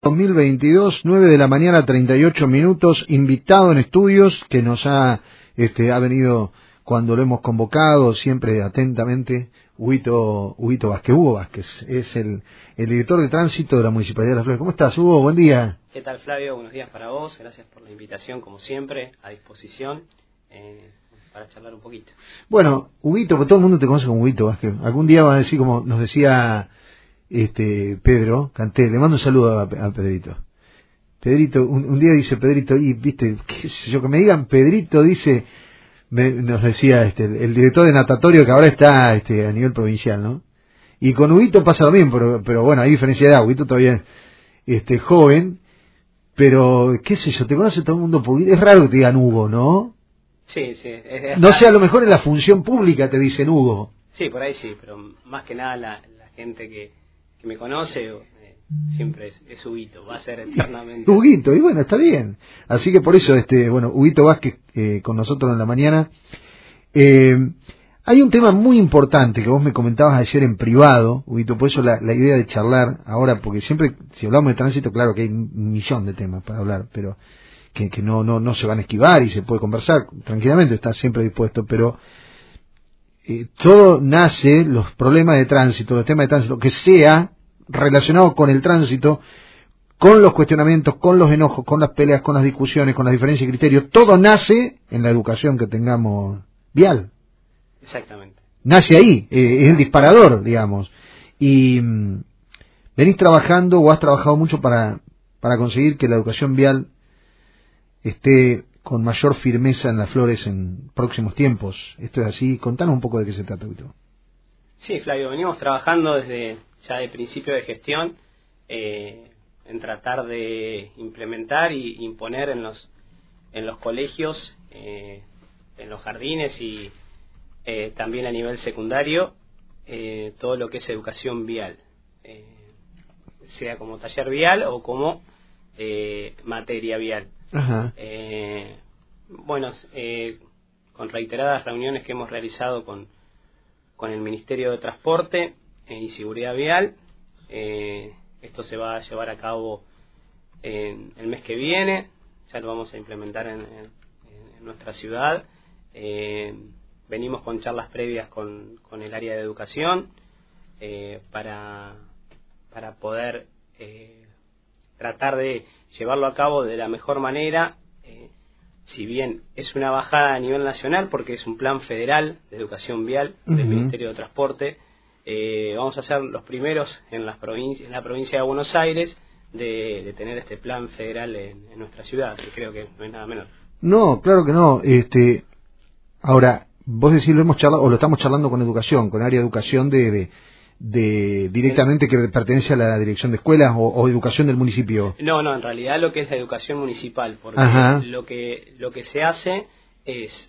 2022, 9 de la mañana, 38 minutos, invitado en estudios que nos ha venido cuando lo hemos convocado, siempre atentamente, Hugo Vázquez, es el director de tránsito de la Municipalidad de Las Flores. ¿Cómo estás, Hugo? Buen día. ¿Qué tal, Flavio? Buenos días para vos, gracias por la invitación, como siempre, a disposición para charlar un poquito. Bueno, Huguito, porque todo el mundo te conoce como Huguito Vázquez. Algún día van a decir, como nos decía Pedro Canté, le mando un saludo a Pedrito. Pedrito, un día dice Pedrito, y viste, qué sé yo, que me digan Pedrito, dice, nos decía el director de natatorio que ahora está a nivel provincial, ¿no? Y con Huguito pasa lo mismo, pero bueno, hay diferencia de edad. Huguito todavía es joven, pero qué sé yo, te conoce todo el mundo por Huguito. Es raro que te digan Hugo, ¿no? Sí. No sé, a lo mejor en la función pública te dicen Hugo. Sí, por ahí sí, pero más que nada la gente que me conoce siempre es Huguito, va a ser eternamente. Huguito, y bueno, está bien. Así que por eso, Huguito Vázquez con nosotros en la mañana. Hay un tema muy importante que vos me comentabas ayer en privado, Huguito, por eso la idea de charlar ahora, porque siempre, si hablamos de tránsito, claro que hay un millón de temas para hablar, pero que no se van a esquivar y se puede conversar tranquilamente, está siempre dispuesto, pero todo nace, los problemas de tránsito, los temas de tránsito, que sea relacionado con el tránsito, con los cuestionamientos, con los enojos, con las peleas, con las discusiones, con las diferencias de criterios, todo nace en la educación que tengamos vial. Exactamente. Nace ahí, es el disparador, digamos. Y venís trabajando o has trabajado mucho para conseguir que la educación vial esté con mayor firmeza en Las Flores en próximos tiempos. Esto es así. Contanos un poco de qué se trata, Huguito. Sí, Flavio, venimos trabajando desde ya de principio de gestión en tratar de implementar y imponer en los colegios, en los jardines y también a nivel secundario todo lo que es educación vial, sea como taller vial o como materia vial. Ajá. Con reiteradas reuniones que hemos realizado con el Ministerio de Transporte y Seguridad Vial, esto se va a llevar a cabo en el mes que viene, ya lo vamos a implementar en nuestra ciudad. Venimos con charlas previas con el área de educación para poder tratar de llevarlo a cabo de la mejor manera, si bien es una bajada a nivel nacional porque es un plan federal de educación vial del Ministerio de Transporte. Vamos a ser los primeros en la provincia de Buenos Aires de tener este plan federal en nuestra ciudad, que creo que no es nada menor. No, claro que no. Ahora, vos decís, lo hemos charlado, o lo estamos charlando con educación, con área de educación de directamente que pertenece a la dirección de escuelas o educación del municipio. No, en realidad lo que es la educación municipal, porque lo que se hace es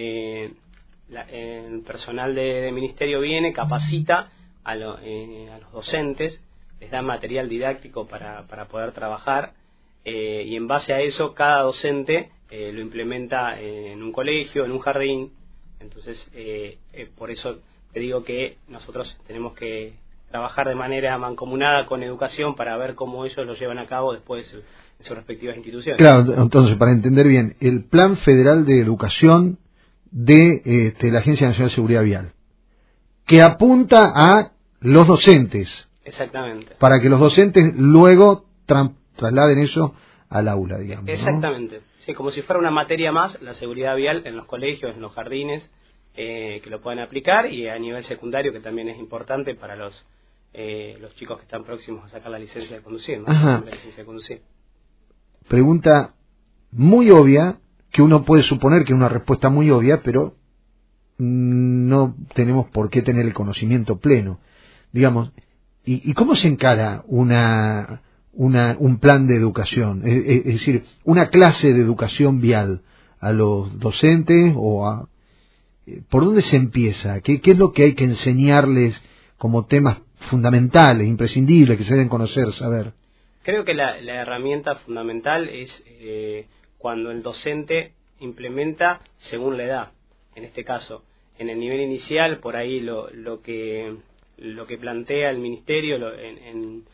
el personal de ministerio viene, capacita a los docentes, les da material didáctico para poder trabajar, y en base a eso cada docente lo implementa en un colegio, en un jardín. Entonces por eso te digo que nosotros tenemos que trabajar de manera mancomunada con educación para ver cómo ellos lo llevan a cabo después en sus respectivas instituciones. Claro, entonces, para entender bien, el Plan Federal de Educación de la Agencia Nacional de Seguridad Vial, que apunta a los docentes. Exactamente. Para que los docentes luego trasladen eso al aula, digamos. Exactamente. ¿No? Sí, como si fuera una materia más, la seguridad vial en los colegios, en los jardines, que lo puedan aplicar, y a nivel secundario, que también es importante para los chicos que están próximos a sacar la licencia de conducir, ¿no? Ajá. La licencia de conducir. Pregunta muy obvia, que uno puede suponer que es una respuesta muy obvia, pero no tenemos por qué tener el conocimiento pleno. Digamos, ¿y cómo se encara un plan de educación? Es decir, una clase de educación vial a los docentes o ¿por dónde se empieza? ¿Qué es lo que hay que enseñarles como temas fundamentales, imprescindibles, que se deben conocer, saber? Creo que la herramienta fundamental es cuando el docente implementa según la edad. En este caso, en el nivel inicial, por ahí lo que plantea el Ministerio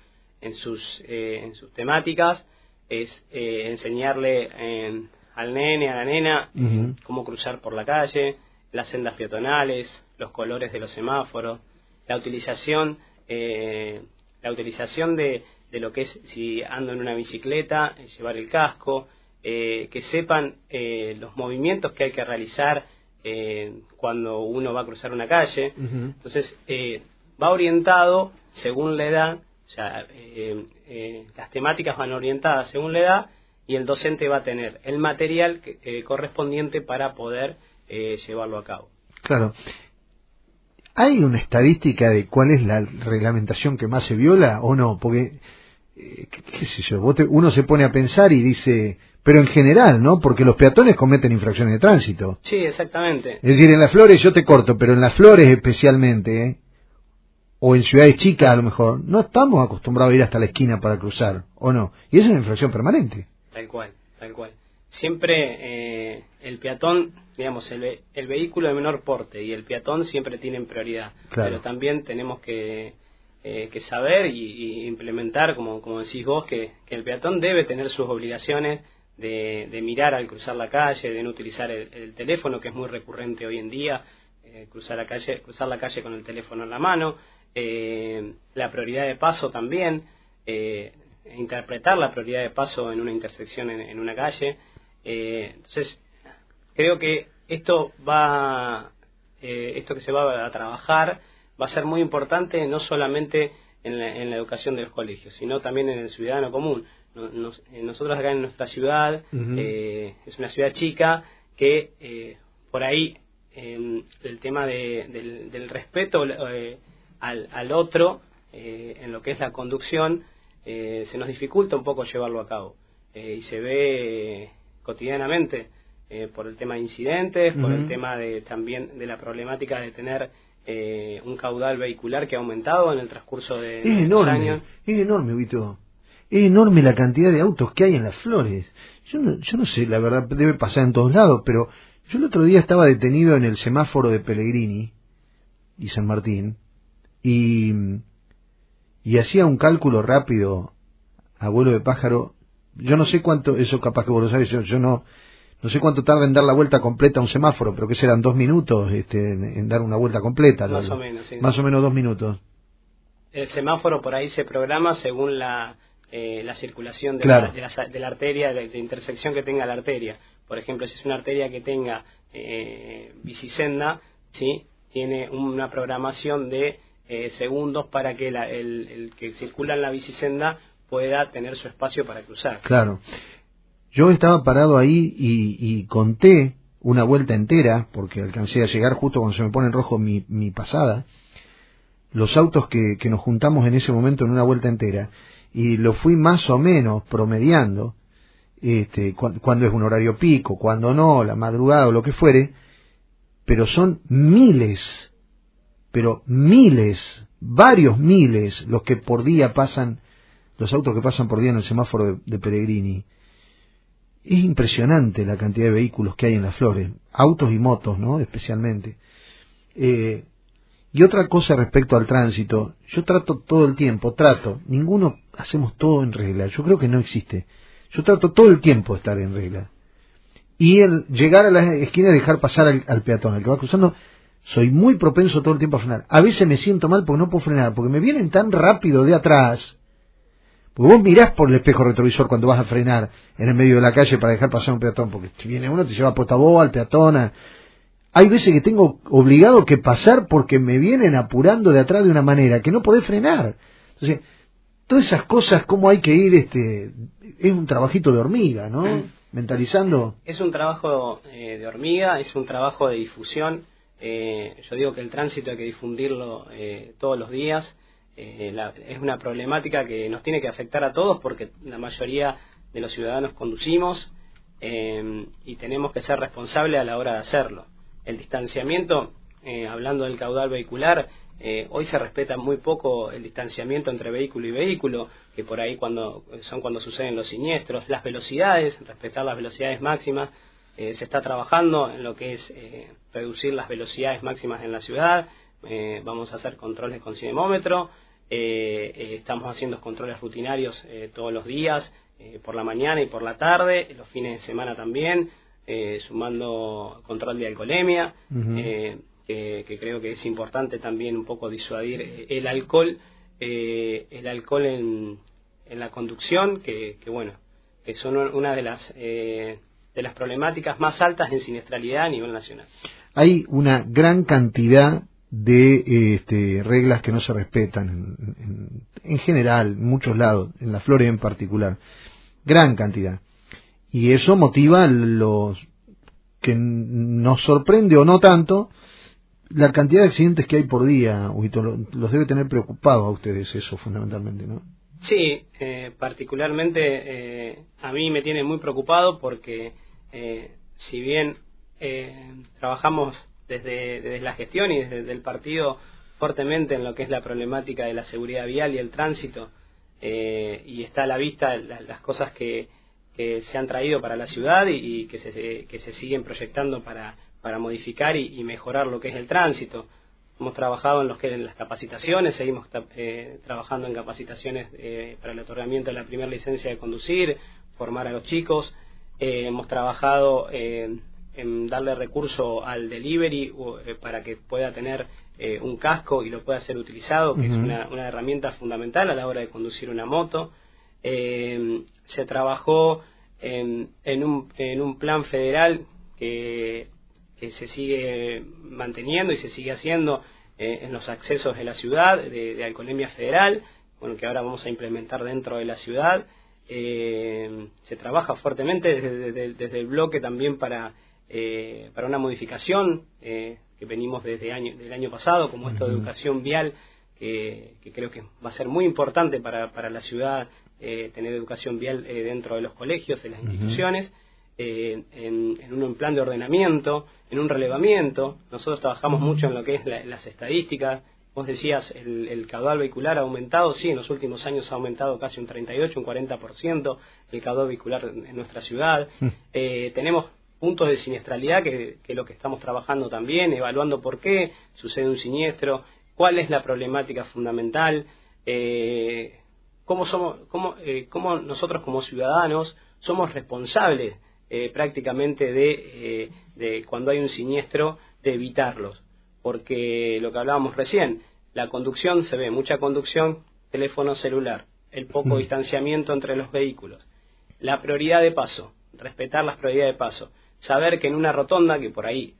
en sus temáticas es enseñarle al nene, a la nena, cómo cruzar por la calle, las sendas peatonales, los colores de los semáforos, la utilización de lo que es, si ando en una bicicleta, llevar el casco, que sepan los movimientos que hay que realizar cuando uno va a cruzar una calle. Entonces va orientado según la edad, o sea, las temáticas van orientadas según la edad, y el docente va a tener el material correspondiente para poder llevarlo a cabo. Claro. ¿Hay una estadística de cuál es la reglamentación que más se viola o no? Porque, qué sé yo, uno se pone a pensar y dice, pero en general, ¿no? Porque los peatones cometen infracciones de tránsito. Sí, exactamente. Es decir, en las Flores, yo te corto, pero en las Flores especialmente, o en ciudades chicas a lo mejor, no estamos acostumbrados a ir hasta la esquina para cruzar, ¿o no? Y eso es una infracción permanente. Tal cual, tal cual. Siempre el peatón, digamos, el vehículo de menor porte y el peatón siempre tienen prioridad. Claro. Pero también tenemos que saber y implementar, como decís vos, que el peatón debe tener sus obligaciones de mirar al cruzar la calle, de no utilizar el teléfono, que es muy recurrente hoy en día, cruzar la calle con el teléfono en la mano, la prioridad de paso también, interpretar la prioridad de paso en una intersección en una calle. Entonces creo que esto que se va a trabajar va a ser muy importante, no solamente en la educación de los colegios, sino también en el ciudadano común. Nosotros acá en nuestra ciudad, es una ciudad chica que por ahí el tema del respeto al otro en lo que es la conducción se nos dificulta un poco llevarlo a cabo, y se ve cotidianamente por el tema de incidentes, por el tema también de la problemática de tener un caudal vehicular que ha aumentado en el transcurso de los años. Es enorme, Vito. Es enorme la cantidad de autos que hay en las Flores. Yo no sé, la verdad, debe pasar en todos lados, pero yo el otro día estaba detenido en el semáforo de Pellegrini y San Martín, y hacía un cálculo rápido a vuelo de pájaro. Yo no sé cuánto, eso capaz que vos lo sabés, yo no sé cuánto tarda en dar la vuelta completa a un semáforo, pero que serán 2 minutos en dar una vuelta completa. Más o menos, sí. Más o menos 2 minutos. El semáforo por ahí se programa según la circulación de, claro, de la arteria, de intersección que tenga la arteria. Por ejemplo, si es una arteria que tenga bicisenda, ¿sí?, tiene una programación de segundos para que el que circula en la bicisenda pueda tener su espacio para cruzar. Claro. Yo estaba parado ahí y conté una vuelta entera, porque alcancé a llegar justo cuando se me pone en rojo mi pasada, los autos que nos juntamos en ese momento en una vuelta entera, y lo fui más o menos promediando, cuando es un horario pico, cuando no, la madrugada o lo que fuere, pero son miles, varios miles los que por día pasan, los autos que pasan por día en el semáforo de Pellegrini. Es impresionante la cantidad de vehículos que hay en las Flores, autos y motos, ¿no?, especialmente. Y otra cosa respecto al tránsito, yo trato todo el tiempo, ninguno hacemos todo en regla, yo creo que no existe. Yo trato todo el tiempo de estar en regla. Y el llegar a la esquina y dejar pasar al peatón, al que va cruzando, soy muy propenso todo el tiempo a frenar. A veces me siento mal porque no puedo frenar, porque me vienen tan rápido de atrás. Porque vos mirás por el espejo retrovisor cuando vas a frenar en el medio de la calle para dejar pasar un peatón, porque si viene uno te lleva puesta vos al peatón. Hay veces que tengo obligado que pasar porque me vienen apurando de atrás de una manera que no podés frenar. Entonces, todas esas cosas, cómo hay que ir, es un trabajito de hormiga, ¿no? Mentalizando. Es un trabajo de hormiga, es un trabajo de difusión. Yo digo que el tránsito hay que difundirlo todos los días. Es una problemática que nos tiene que afectar a todos porque la mayoría de los ciudadanos conducimos y tenemos que ser responsables a la hora de hacerlo. El distanciamiento, hablando del caudal vehicular, hoy se respeta muy poco el distanciamiento entre vehículo y vehículo, que por ahí cuando suceden los siniestros. Las velocidades, respetar las velocidades máximas, se está trabajando en lo que es reducir las velocidades máximas en la ciudad. Vamos a hacer controles con cinemómetro, Estamos haciendo controles rutinarios todos los días, por la mañana y por la tarde, los fines de semana también, sumando control de alcoholemia, que creo que es importante también un poco disuadir el alcohol en la conducción, que bueno, que son una de las problemáticas más altas en siniestralidad a nivel nacional. Hay una gran cantidad de reglas que no se respetan en general, en muchos lados, en la Florida en particular, gran cantidad, y eso motiva los que nos sorprende o no tanto la cantidad de accidentes que hay por día. Huguito, los debe tener preocupados a ustedes eso fundamentalmente, ¿no? Sí, particularmente a mí me tiene muy preocupado porque si bien trabajamos desde la gestión y desde el partido fuertemente en lo que es la problemática de la seguridad vial y el tránsito, y está a la vista las cosas que se han traído para la ciudad y que se siguen proyectando para modificar y mejorar lo que es el tránsito. Hemos trabajado en las capacitaciones, seguimos trabajando en capacitaciones para el otorgamiento de la primera licencia de conducir, formar a los chicos. Hemos trabajado en darle recurso al delivery para que pueda tener un casco y lo pueda ser utilizado, que es una herramienta fundamental a la hora de conducir una moto. Se trabajó en un plan federal que se sigue manteniendo y se sigue haciendo en los accesos de la ciudad, de alcoholemia federal, bueno, que ahora vamos a implementar dentro de la ciudad. Se trabaja fuertemente desde el bloque también para una modificación que venimos del año pasado, como esto de educación vial, que creo que va a ser muy importante para la ciudad, tener educación vial dentro de los colegios, de las instituciones. En un plan de ordenamiento, en un relevamiento. Nosotros trabajamos mucho en lo que es las estadísticas. Vos decías, el caudal vehicular ha aumentado, sí, en los últimos años ha aumentado casi un 38, un 40% el caudal vehicular en nuestra ciudad. Tenemos puntos de siniestralidad que es lo que estamos trabajando también, evaluando por qué sucede un siniestro, cuál es la problemática fundamental, cómo nosotros como ciudadanos somos responsables prácticamente de cuando hay un siniestro, de evitarlos, porque lo que hablábamos recién, la conducción, se ve mucha conducción, teléfono celular, el poco distanciamiento entre los vehículos, la prioridad de paso, respetar las prioridades de paso, saber que en una rotonda, que por ahí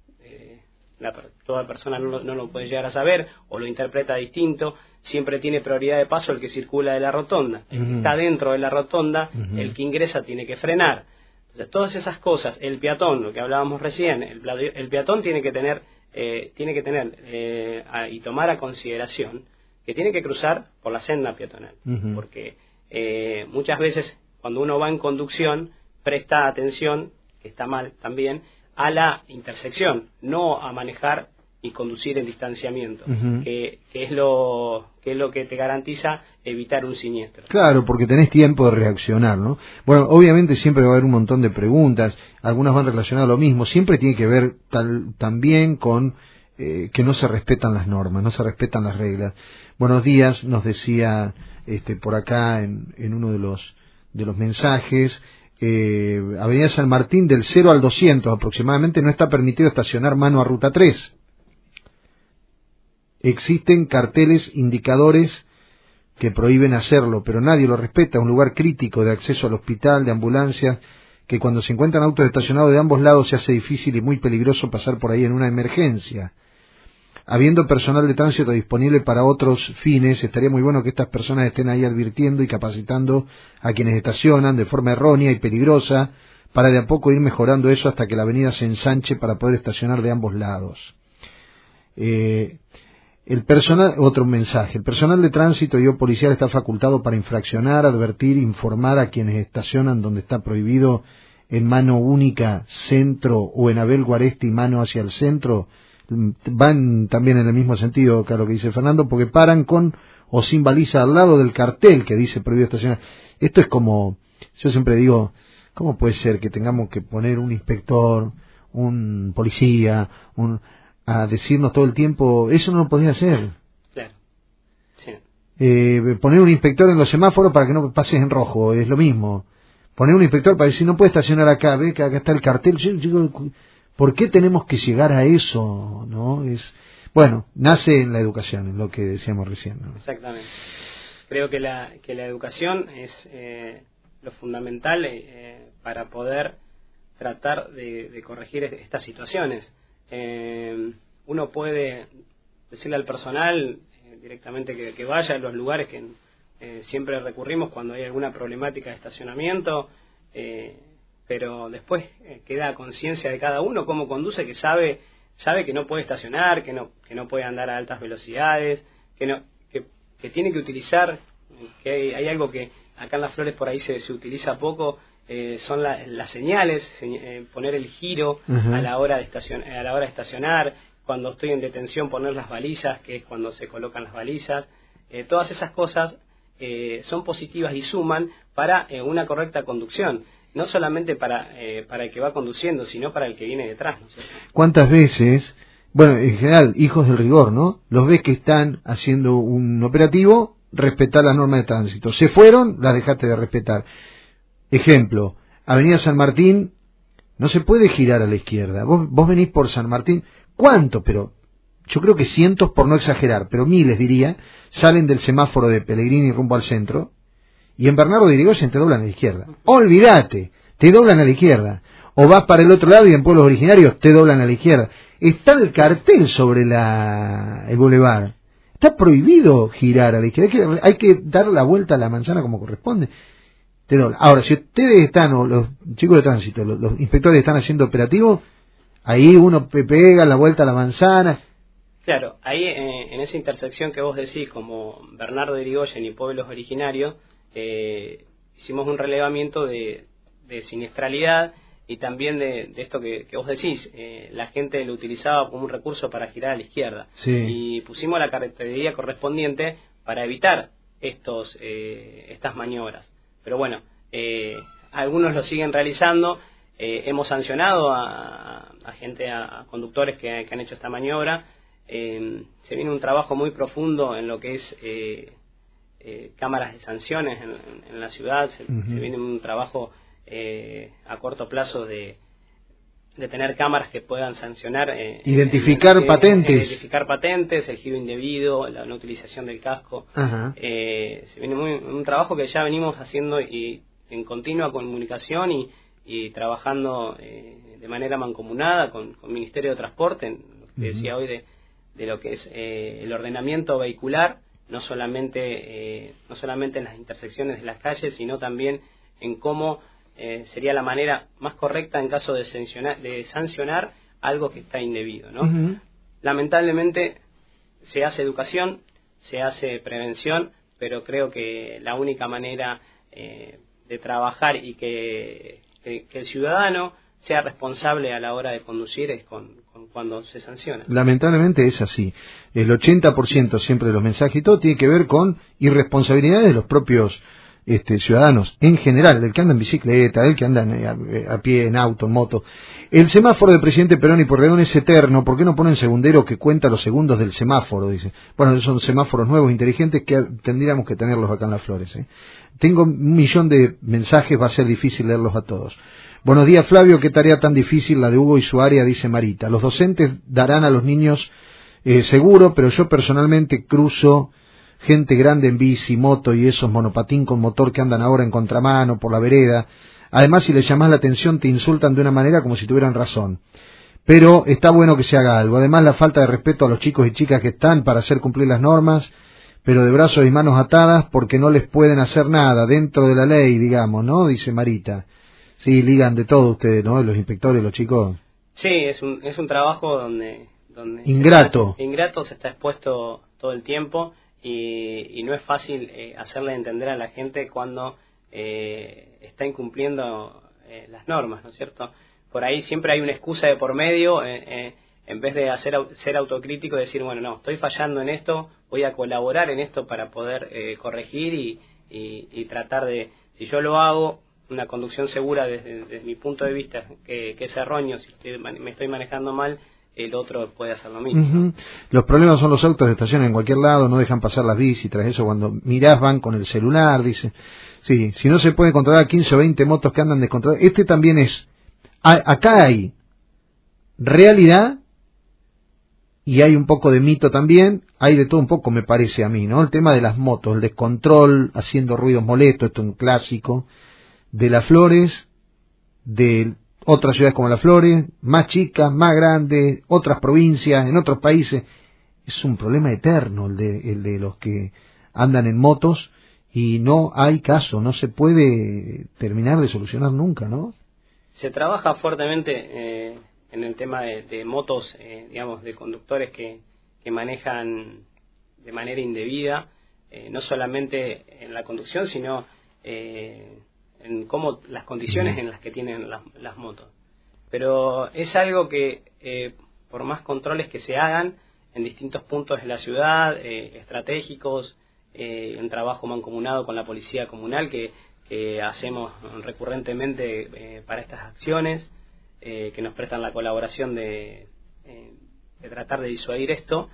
toda persona no lo puede llegar a saber o lo interpreta distinto, siempre tiene prioridad de paso el que circula de la rotonda, el que está dentro de la rotonda, el que ingresa tiene que frenar. Entonces, todas esas cosas, el peatón, lo que hablábamos recién, el peatón tiene que tener y tomar a consideración que tiene que cruzar por la senda peatonal, porque muchas veces cuando uno va en conducción presta atención, que está mal también, a la intersección, no a manejar y conducir en distanciamiento, que es lo que te garantiza evitar un siniestro. Claro, porque tenés tiempo de reaccionar, ¿no? Bueno, obviamente siempre va a haber un montón de preguntas, algunas van relacionadas a lo mismo, siempre tiene que ver también con que no se respetan las normas, no se respetan las reglas. Buenos días, nos decía por acá en uno de los mensajes, Avenida San Martín del 0 al 200 aproximadamente no está permitido estacionar mano a ruta 3. Existen carteles indicadores que prohíben hacerlo, pero nadie lo respeta. Un lugar crítico de acceso al hospital, de ambulancias, que cuando se encuentran autos estacionados de ambos lados se hace difícil y muy peligroso pasar por ahí en una emergencia. Habiendo personal de tránsito disponible para otros fines, estaría muy bueno que estas personas estén ahí advirtiendo y capacitando a quienes estacionan de forma errónea y peligrosa, para de a poco ir mejorando eso hasta que la avenida se ensanche para poder estacionar de ambos lados. Otro mensaje, el personal de tránsito y o policial está facultado para infraccionar, advertir, informar a quienes estacionan donde está prohibido en mano única, centro, o en Abel Guaresti, mano hacia el centro. Van también en el mismo sentido que lo que dice Fernando, porque paran con o sin baliza al lado del cartel que dice prohibido estacionar. Esto es como, yo siempre digo, ¿cómo puede ser que tengamos que poner un inspector, un policía, a decirnos todo el tiempo, eso no lo podía hacer? Claro, sí. Poner un inspector en los semáforos para que no pases en rojo, es lo mismo. Poner un inspector para decir, no puede estacionar acá, ve que acá está el cartel. Yo digo, ¿por qué tenemos que llegar a eso? ¿No? Bueno, nace en la educación, en lo que decíamos recién, ¿no? Exactamente. Creo que la educación es lo fundamental para poder tratar de corregir estas situaciones. Uno puede decirle al personal directamente que vaya a los lugares que siempre recurrimos cuando hay alguna problemática de estacionamiento, pero después queda a conciencia de cada uno cómo conduce, que sabe que no puede estacionar, que no puede andar a altas velocidades, que tiene que utilizar, que hay algo que acá en Las Flores por ahí se utiliza poco, son las señales, poner el giro a la hora de estacionar, cuando estoy en detención poner las balizas, que es cuando se colocan las balizas. Todas esas cosas son positivas y suman para una correcta conducción, no solamente para el que va conduciendo, sino para el que viene detrás, ¿no es cierto? ¿Cuántas veces, bueno, en general, hijos del rigor, ¿no? Los ves que están haciendo un operativo, respetar las normas de tránsito. Se fueron, las dejaste de respetar. Ejemplo, Avenida San Martín, no se puede girar a la izquierda. Vos venís por San Martín, ¿cuánto? Pero yo creo que cientos, por no exagerar, pero miles diría, salen del semáforo de Pellegrini rumbo al centro, y en Bernardo de Irigoyen te doblan a la izquierda. Olvídate, te doblan a la izquierda. O vas para el otro lado y en pueblos originarios te doblan a la izquierda. Está el cartel sobre el bulevar. Está prohibido girar a la izquierda. Hay que dar la vuelta a la manzana como corresponde. Te doblan. Ahora, si ustedes están, o los chicos de tránsito, los inspectores están haciendo operativo, ahí uno pega la vuelta a la manzana. Claro, ahí en esa intersección que vos decís, como Bernardo de Irigoyen y pueblos originarios, hicimos un relevamiento de siniestralidad y también de esto que vos decís, la gente lo utilizaba como un recurso para girar a la izquierda. Sí. Y pusimos la carretería correspondiente para evitar estas maniobras. Pero bueno, algunos lo siguen realizando. Hemos sancionado a conductores que han hecho esta maniobra. Se viene un trabajo muy profundo en lo que es cámaras de sanciones en la ciudad. Se viene un trabajo a corto plazo de tener cámaras que puedan sancionar, identificar patentes, el giro indebido, la no utilización del casco. Se viene un trabajo que ya venimos haciendo y en continua comunicación y trabajando de manera mancomunada con el Ministerio de Transporte, en lo que decía hoy de lo que es el ordenamiento vehicular, no solamente en las intersecciones de las calles, sino también en cómo sería la manera más correcta en caso de sancionar algo que está indebido, ¿no? Lamentablemente se hace educación, se hace prevención, pero creo que la única manera de trabajar y que el ciudadano sea responsable a la hora de conducir es cuando se sanciona. Lamentablemente es así. El 80% siempre de los mensajes y todo tiene que ver con irresponsabilidades de los propios ciudadanos, en general, del que anda en bicicleta, del que anda a pie, en auto, en moto. El semáforo de Presidente Perón y Pueyrredón es eterno. ¿Por qué no ponen segundero que cuenta los segundos del semáforo? Dice. Bueno, son semáforos nuevos, inteligentes, que tendríamos que tenerlos acá en Las Flores. Tengo 1 millón de mensajes, va a ser difícil leerlos a todos. Buenos días, Flavio, qué tarea tan difícil la de Hugo y su área, dice Marita. Los docentes darán a los niños seguro, pero yo personalmente cruzo gente grande en bici, moto y esos monopatín con motor que andan ahora en contramano por la vereda. Además, si les llamás la atención, te insultan de una manera como si tuvieran razón. Pero está bueno que se haga algo. Además, la falta de respeto a los chicos y chicas que están para hacer cumplir las normas, pero de brazos y manos atadas porque no les pueden hacer nada dentro de la ley, digamos, ¿no? Dice Marita. Sí, ligan de todo ustedes, ¿no? Los inspectores, los chicos. Sí, es un trabajo donde ingrato se está expuesto todo el tiempo. Y no es fácil hacerle entender a la gente cuando está incumpliendo las normas, ¿no es cierto? Por ahí siempre hay una excusa de por medio, en vez de ser autocrítico y decir, bueno, no, estoy fallando en esto, voy a colaborar en esto para poder corregir y tratar de, si yo lo hago, una conducción segura desde mi punto de vista, que es erróneo, si me estoy manejando mal, el otro puede hacer lo mismo. ¿No? Los problemas son los autos que estacionan en cualquier lado, no dejan pasar las bicis, tras eso cuando mirás van con el celular, dice. Sí, si no se puede controlar 15 o 20 motos que andan descontroladas, también es, acá hay realidad y hay un poco de mito también, hay de todo un poco me parece a mí, ¿no? El tema de las motos, el descontrol, haciendo ruidos molestos, esto es un clásico, de las Flores, de otras ciudades como Las Flores, más chicas, más grandes, otras provincias, en otros países. Es un problema eterno el de los que andan en motos y no hay caso, no se puede terminar de solucionar nunca, ¿no? Se trabaja fuertemente en el tema de motos, digamos, de conductores que manejan de manera indebida, no solamente en la conducción, sino en cómo las condiciones en las que tienen las motos. Pero es algo que, por más controles que se hagan en distintos puntos de la ciudad, estratégicos, un trabajo mancomunado con la policía comunal que hacemos recurrentemente para estas acciones, que nos prestan la colaboración de tratar de disuadir esto,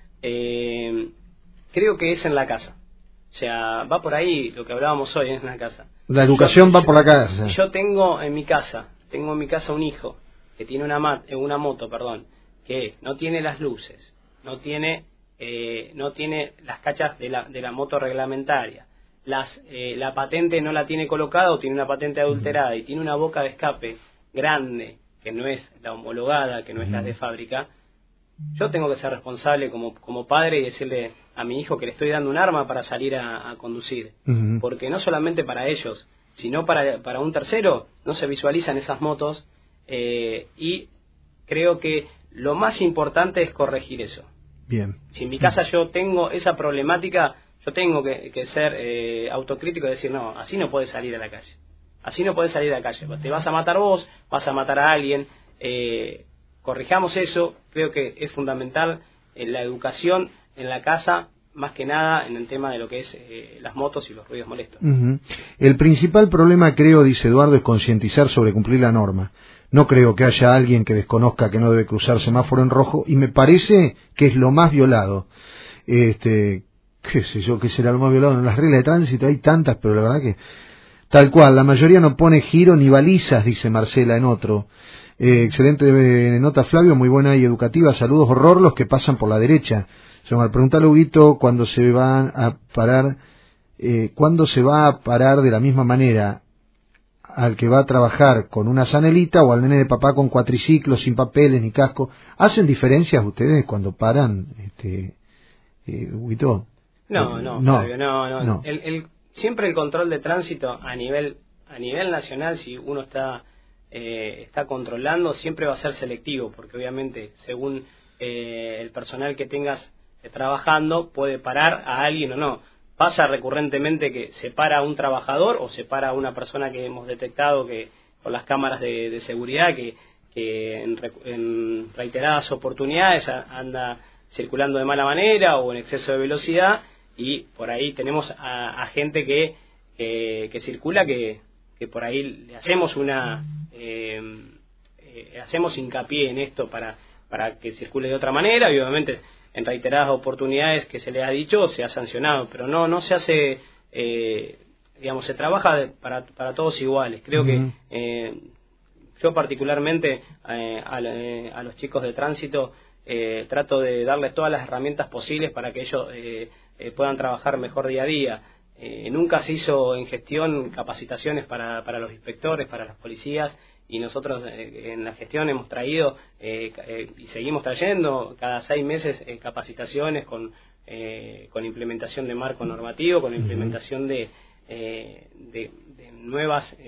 creo que es en la casa. O sea, va por ahí lo que hablábamos hoy, es en la casa. La educación va por la casa. Yo tengo en mi casa un hijo que tiene una moto, que no tiene las luces, no tiene las cachas de la moto reglamentaria, la patente no la tiene colocada o tiene una patente adulterada y tiene una boca de escape grande que no es la homologada, que no es la de fábrica. Yo tengo que ser responsable como padre y decirle a mi hijo que le estoy dando un arma para salir a conducir. Porque no solamente para ellos, sino para un tercero, no se visualizan esas motos, y creo que lo más importante es corregir eso. Bien. Si en mi casa yo tengo esa problemática, yo tengo que ser autocrítico y decir, no, así no puedes salir a la calle. Así no puedes salir a la calle. Te vas a matar vos, vas a matar a alguien. Corrijamos eso. Creo que es fundamental la educación en la casa, más que nada en el tema de lo que es las motos y los ruidos molestos. El principal problema, creo, dice Eduardo, es concientizar sobre cumplir la norma. No creo que haya alguien que desconozca que no debe cruzar semáforo en rojo, y me parece que es lo más violado. Qué sé yo, ¿qué será lo más violado? En las reglas de tránsito hay tantas, pero la verdad que tal cual, la mayoría no pone giro ni balizas, dice Marcela en otro. Excelente nota, Flavio, muy buena y educativa. Saludos, horror los que pasan por la derecha. Al preguntarle a Huguito cuándo se va a parar de la misma manera al que va a trabajar con una zanelita o al nene de papá con cuatriciclo, sin papeles ni casco. ¿Hacen diferencias ustedes cuando paran, Huguito? No, Flavio, no. Siempre el control de tránsito a nivel nacional, si uno está controlando, siempre va a ser selectivo, porque obviamente según el personal que tengas trabajando puede parar a alguien o no. Pasa recurrentemente que se para a un trabajador o se para a una persona que hemos detectado que con las cámaras de seguridad que en reiteradas oportunidades anda circulando de mala manera o en exceso de velocidad, y por ahí tenemos a gente que circula que por ahí le hacemos hacemos hincapié en esto para que circule de otra manera, y obviamente en reiteradas oportunidades que se le ha dicho se ha sancionado, pero no se hace, se trabaja para todos iguales. Creo que yo particularmente a los chicos de tránsito trato de darles todas las herramientas posibles para que ellos puedan trabajar mejor día a día. Nunca se hizo en gestión capacitaciones para los inspectores, para las policías, y nosotros en la gestión hemos traído y seguimos trayendo cada 6 meses capacitaciones con implementación de marco normativo, con implementación de nuevas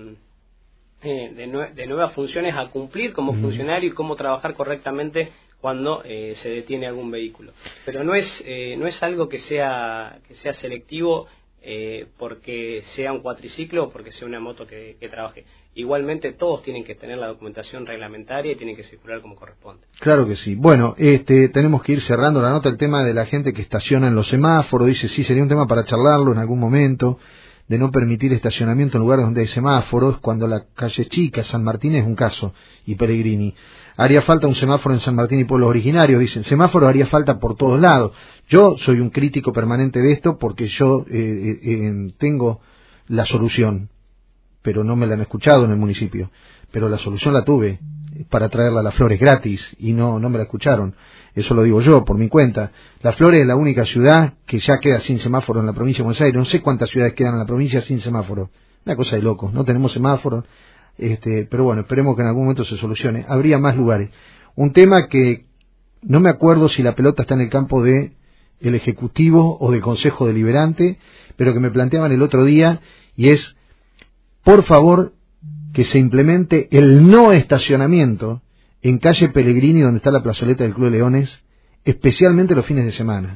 de nuevas funciones a cumplir como funcionario y cómo trabajar correctamente cuando se detiene algún vehículo. Pero no es algo que sea selectivo porque sea un cuatriciclo o porque sea una moto que trabaje. Igualmente todos tienen que tener la documentación reglamentaria y tienen que circular como corresponde. Claro que sí. Bueno, tenemos que ir cerrando la nota. El tema de la gente que estaciona en los semáforos, dice, sí, sería un tema para charlarlo en algún momento. de no permitir estacionamiento en lugares donde hay semáforos, cuando la calle Chica, San Martín es un caso, y Pellegrini. Haría falta un semáforo en San Martín y pueblos originarios, dicen. Semáforo haría falta por todos lados. Yo soy un crítico permanente de esto porque yo tengo la solución, pero no me la han escuchado en el municipio. Pero la solución la tuve para traerla a Las Flores gratis y no me la escucharon. Eso lo digo yo, por mi cuenta. Las Flores es la única ciudad que ya queda sin semáforo en la provincia de Buenos Aires. No sé cuántas ciudades quedan en la provincia sin semáforo. Una cosa de locos. No tenemos semáforos. Pero bueno, esperemos que en algún momento se solucione. Habría más lugares. Un tema que no me acuerdo si la pelota está en el campo de el Ejecutivo o del Consejo Deliberante, pero que me planteaban el otro día, y es, por favor, que se implemente el no estacionamiento en calle Pellegrini, donde está la plazoleta del Club de Leones, especialmente los fines de semana.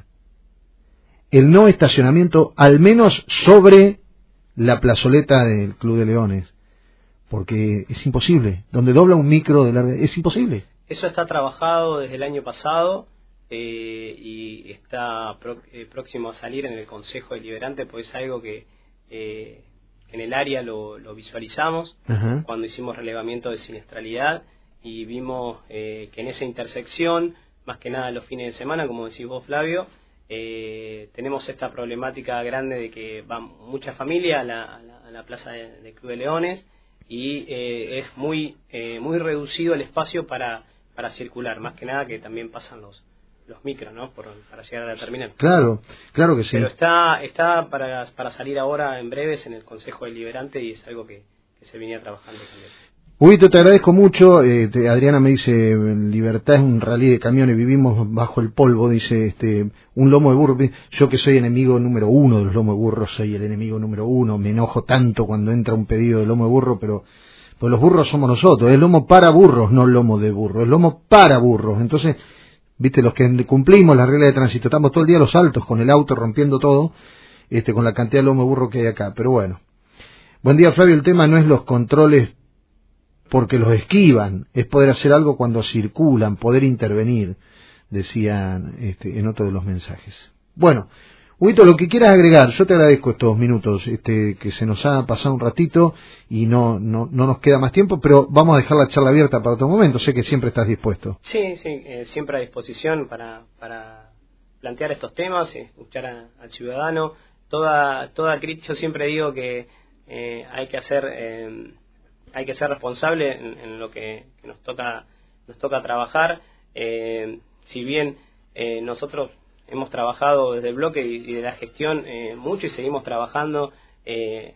El no estacionamiento, al menos sobre la plazoleta del Club de Leones, porque es imposible. Donde dobla un micro de larga, es imposible. Eso está trabajado desde el año pasado y está próximo a salir en el Consejo Deliberante, pues es algo que en el área lo visualizamos. Ajá. Cuando hicimos relevamiento de siniestralidad y vimos que en esa intersección, más que nada los fines de semana, como decís vos, Flavio, tenemos esta problemática grande de que van mucha familia a la plaza del Club de Leones y es muy reducido el espacio para circular, más que nada que también pasan los micros, ¿no? Para llegar a la terminal. Claro que sí. Pero está para salir ahora en breves en el Consejo Deliberante y es algo que se venía trabajando también. Huguito, te agradezco mucho. Adriana me dice, Libertad es un rally de camiones, vivimos bajo el polvo, dice, un lomo de burro. Yo que soy enemigo número 1 de los lomos de burro, soy el enemigo número 1, me enojo tanto cuando entra un pedido de lomo de burro, pero pues los burros somos nosotros, es lomo para burros, no lomo de burro, es lomo para burros. Entonces, viste, los que cumplimos las reglas de tránsito, estamos todo el día a los altos con el auto rompiendo todo, con la cantidad de lomo de burro que hay acá, pero bueno. Buen día, Flavio, el tema no es los controles porque los esquivan, es poder hacer algo cuando circulan, poder intervenir, decían en otro de los mensajes. Bueno, Huguito, lo que quieras agregar, yo te agradezco estos minutos, que se nos ha pasado un ratito y no nos queda más tiempo, pero vamos a dejar la charla abierta para otro momento, sé que siempre estás dispuesto. Sí, siempre a disposición para plantear estos temas, escuchar al ciudadano, toda crítica. Yo siempre digo que hay que ser responsable en lo que nos toca trabajar. Si bien nosotros hemos trabajado desde el bloque y de la gestión mucho y seguimos trabajando en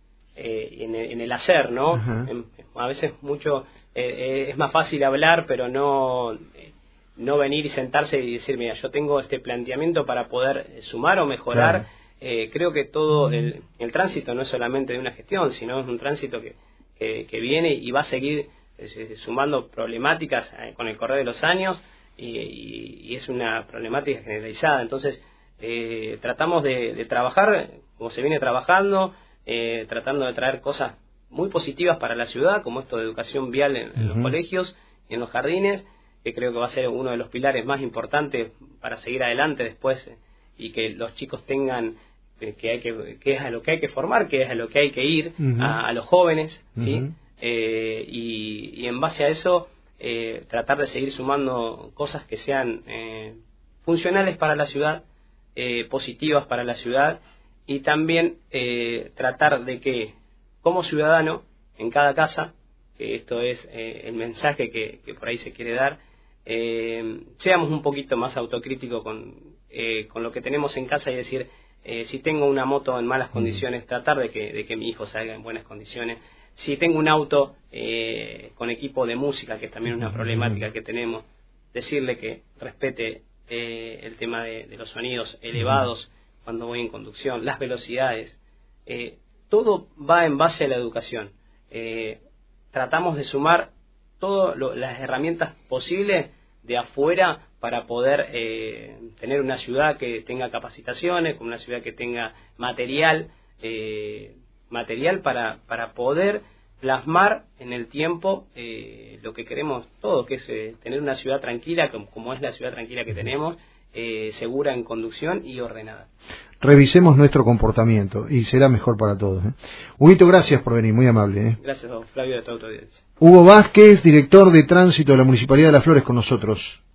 el hacer, ¿no? A veces mucho es más fácil hablar, pero no venir y sentarse y decir, mira, yo tengo este planteamiento para poder sumar o mejorar. Claro. Creo que todo el tránsito no es solamente de una gestión, sino es un tránsito que viene y va a seguir sumando problemáticas con el correr de los años y es una problemática generalizada. Entonces tratamos de trabajar como se viene trabajando, tratando de traer cosas muy positivas para la ciudad, como esto de educación vial en los colegios y en los jardines, que creo que va a ser uno de los pilares más importantes para seguir adelante después y que los chicos tengan que es a lo que hay que formar, que es a lo que hay que ir, a los jóvenes, ¿sí? Y en base a eso tratar de seguir sumando cosas que sean funcionales para la ciudad, positivas para la ciudad, y también tratar de que como ciudadano en cada casa, que esto es el mensaje que por ahí se quiere dar, seamos un poquito más autocríticos con lo que tenemos en casa y decir, si tengo una moto en malas condiciones, tratar de que mi hijo salga en buenas condiciones. Si tengo un auto con equipo de música, que es también una problemática que tenemos, decirle que respete el tema de los sonidos elevados cuando voy en conducción, las velocidades. Todo va en base a la educación. Tratamos de sumar todas las herramientas posibles de afuera para poder tener una ciudad que tenga capacitaciones, una ciudad que tenga material para poder plasmar en el tiempo lo que queremos todos, que es tener una ciudad tranquila como es la ciudad tranquila que tenemos, segura en conducción y ordenada. Revisemos nuestro comportamiento y será mejor para todos. Huguito, gracias por venir, muy amable. Gracias, Flavio, de tu audiencia. Hugo Vázquez, director de tránsito de la Municipalidad de Las Flores, con nosotros.